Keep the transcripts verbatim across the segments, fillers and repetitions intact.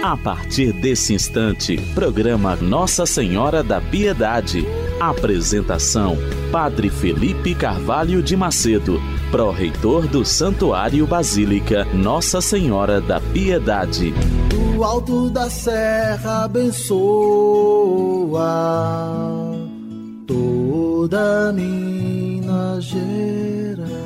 A partir desse instante, programa Nossa Senhora da Piedade. Apresentação: Padre Felipe Carvalho de Macedo, pró-reitor do Santuário Basílica Nossa Senhora da Piedade. Do alto da serra abençoa toda Minas Gerais.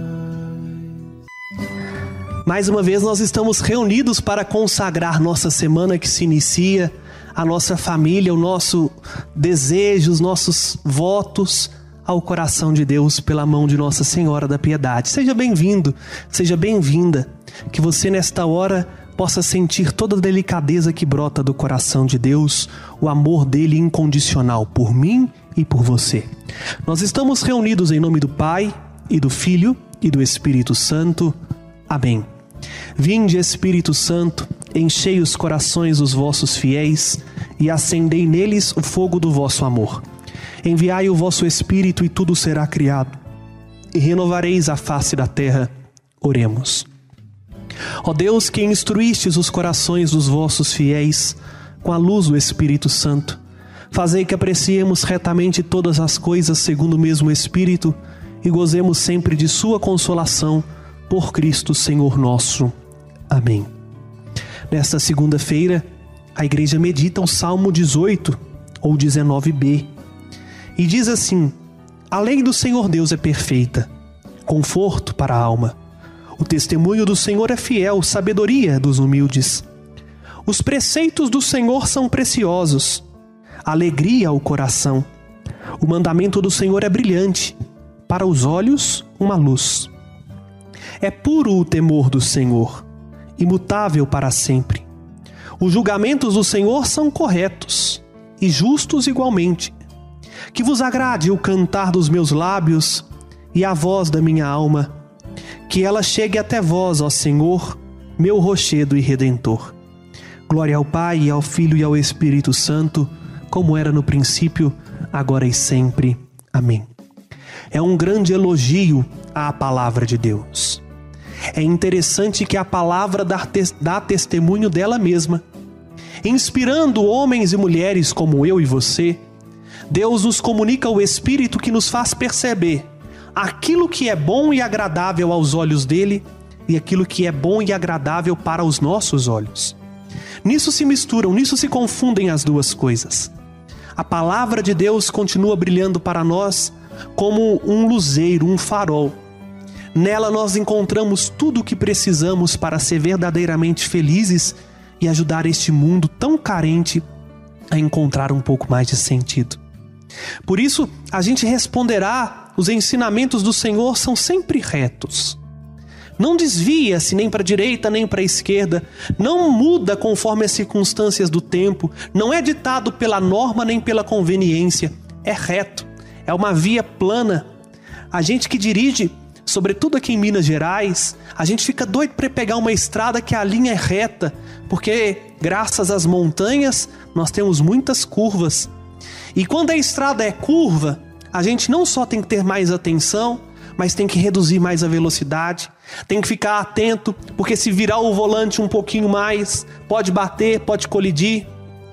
Mais uma vez nós estamos reunidos para consagrar nossa semana que se inicia, a nossa família, o nosso desejo, os nossos votos ao coração de Deus pela mão de Nossa Senhora da Piedade. Seja bem-vindo, seja bem-vinda, que você nesta hora possa sentir toda a delicadeza que brota do coração de Deus, o amor dele incondicional por mim e por você. Nós estamos reunidos em nome do Pai e do Filho e do Espírito Santo. Amém. Vinde, Espírito Santo, enchei os corações dos vossos fiéis e acendei neles o fogo do vosso amor. Enviai o vosso Espírito e tudo será criado, e renovareis a face da terra. Oremos. Ó Deus, que instruístes os corações dos vossos fiéis com a luz do Espírito Santo, fazei que apreciemos retamente todas as coisas segundo o mesmo Espírito e gozemos sempre de sua consolação, por Cristo Senhor nosso. Amém. Nesta segunda-feira, a igreja medita o Salmo dezoito, ou dezenove b, e diz assim: a lei do Senhor Deus é perfeita, conforto para a alma. O testemunho do Senhor é fiel, sabedoria dos humildes. Os preceitos do Senhor são preciosos, alegria ao coração. O mandamento do Senhor é brilhante, para os olhos uma luz. É puro o temor do Senhor, imutável para sempre. Os julgamentos do Senhor são corretos e justos igualmente. Que vos agrade o cantar dos meus lábios e a voz da minha alma. Que ela chegue até vós, ó Senhor, meu rochedo e redentor. Glória ao Pai, ao Filho e ao Espírito Santo, como era no princípio, agora e sempre. Amém. É um grande elogio à palavra de Deus. É interessante que a palavra dá, tes- dá testemunho dela mesma. Inspirando homens e mulheres como eu e você, Deus nos comunica o Espírito que nos faz perceber aquilo que é bom e agradável aos olhos dele e aquilo que é bom e agradável para os nossos olhos. Nisso se misturam, nisso se confundem as duas coisas. A palavra de Deus continua brilhando para nós como um luzeiro, um farol. Nela nós encontramos tudo o que precisamos para ser verdadeiramente felizes e ajudar este mundo tão carente a encontrar um pouco mais de sentido. Por isso, a gente responderá: os ensinamentos do Senhor são sempre retos. Não desvia-se nem para a direita nem para a esquerda, não muda conforme as circunstâncias do tempo, não é ditado pela norma nem pela conveniência, é reto, é uma via plana. A gente que dirige, sobretudo aqui em Minas Gerais, a gente fica doido para pegar uma estrada que a linha é reta, porque graças às montanhas nós temos muitas curvas. E quando a estrada é curva, a gente não só tem que ter mais atenção, mas tem que reduzir mais a velocidade, tem que ficar atento, porque se virar o volante um pouquinho mais, pode bater, pode colidir.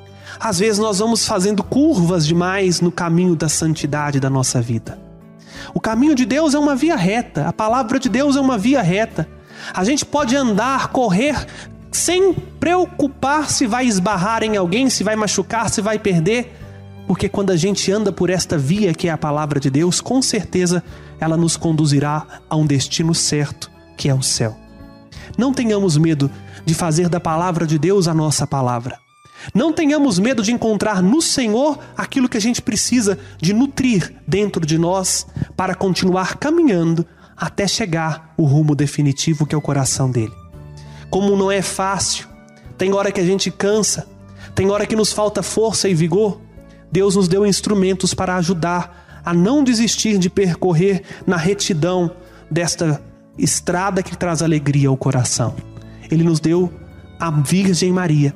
Às vezes nós vamos fazendo curvas demais no caminho da santidade da nossa vida. O caminho de Deus é uma via reta, a palavra de Deus é uma via reta. A gente pode andar, correr, sem preocupar se vai esbarrar em alguém, se vai machucar, se vai perder, porque quando a gente anda por esta via que é a palavra de Deus, com certeza ela nos conduzirá a um destino certo, que é o céu. Não tenhamos medo de fazer da palavra de Deus a nossa palavra. Não tenhamos medo de encontrar no Senhor aquilo que a gente precisa de nutrir dentro de nós para continuar caminhando até chegar o rumo definitivo que é o coração dele. Como não é fácil, tem hora que a gente cansa, tem hora que nos falta força e vigor, Deus nos deu instrumentos para ajudar a não desistir de percorrer na retidão desta estrada que traz alegria ao coração. Ele nos deu a Virgem Maria.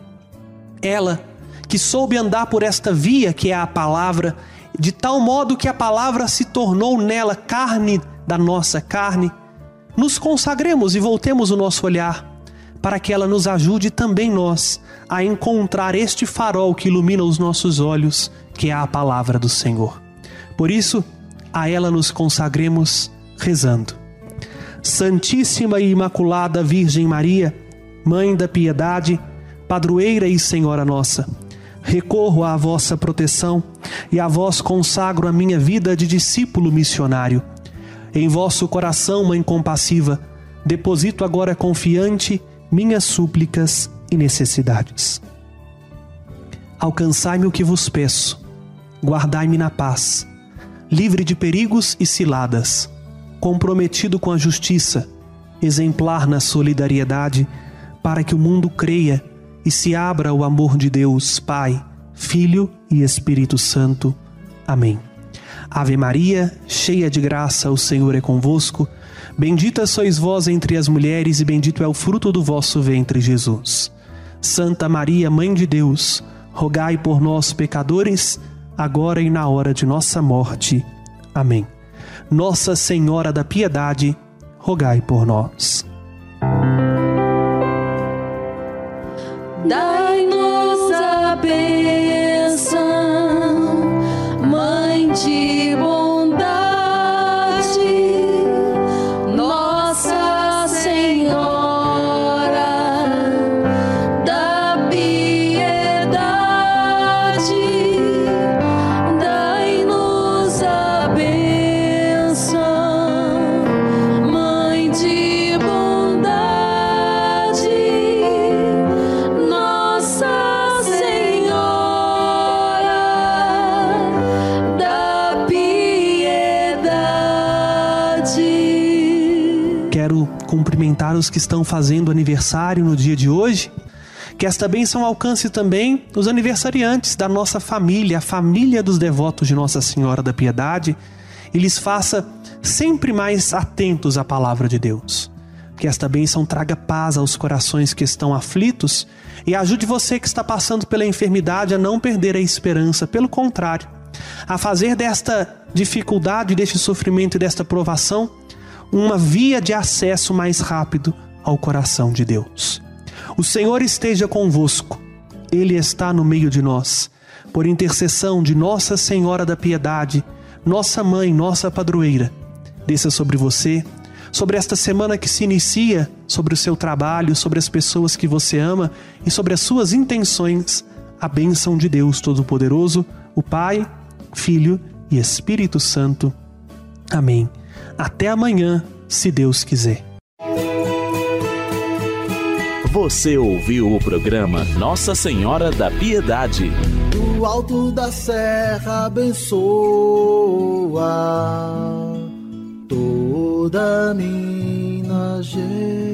Ela que soube andar por esta via que é a palavra, de tal modo que a palavra se tornou nela carne da nossa carne. Nos consagremos e voltemos o nosso olhar para que ela nos ajude também nós a encontrar este farol que ilumina os nossos olhos, que é a palavra do Senhor. Por isso, a ela nos consagremos rezando. Santíssima e Imaculada Virgem Maria, Mãe da Piedade, Padroeira e Senhora nossa, recorro à vossa proteção e a vós consagro a minha vida de discípulo missionário. Em vosso coração, Mãe compassiva, deposito agora confiante minhas súplicas e necessidades. Alcançai-me o que vos peço, guardai-me na paz, livre de perigos e ciladas, comprometido com a justiça, exemplar na solidariedade, para que o mundo creia e se abra ao amor de Deus, Pai, Filho e Espírito Santo. Amém. Ave Maria, cheia de graça, o Senhor é convosco. Bendita sois vós entre as mulheres e bendito é o fruto do vosso ventre, Jesus. Santa Maria, Mãe de Deus, rogai por nós, pecadores, agora e na hora de nossa morte. Amém. Nossa Senhora da Piedade, rogai por nós. Dai-nos a bênção, Mãe de bondade, Nossa Senhora da Piedade. Dai-nos a bênção, Mãe de bondade, Nossa Senhora da Piedade. Quero cumprimentar os que estão fazendo aniversário no dia de hoje. Que esta bênção alcance também os aniversariantes da nossa família, a família dos devotos de Nossa Senhora da Piedade, e lhes faça sempre mais atentos à palavra de Deus. Que esta bênção traga paz aos corações que estão aflitos e ajude você que está passando pela enfermidade a não perder a esperança, pelo contrário, a fazer desta dificuldade, deste sofrimento e desta provação uma via de acesso mais rápido ao coração de Deus. O Senhor esteja convosco, Ele está no meio de nós. Por intercessão de Nossa Senhora da Piedade, nossa Mãe, nossa Padroeira, desça sobre você, sobre esta semana que se inicia, sobre o seu trabalho, sobre as pessoas que você ama e sobre as suas intenções, a bênção de Deus Todo-Poderoso, o Pai, Filho e Espírito Santo. Amém. Até amanhã, se Deus quiser. Você ouviu o programa Nossa Senhora da Piedade. Do alto da serra abençoa toda Minas Gerais.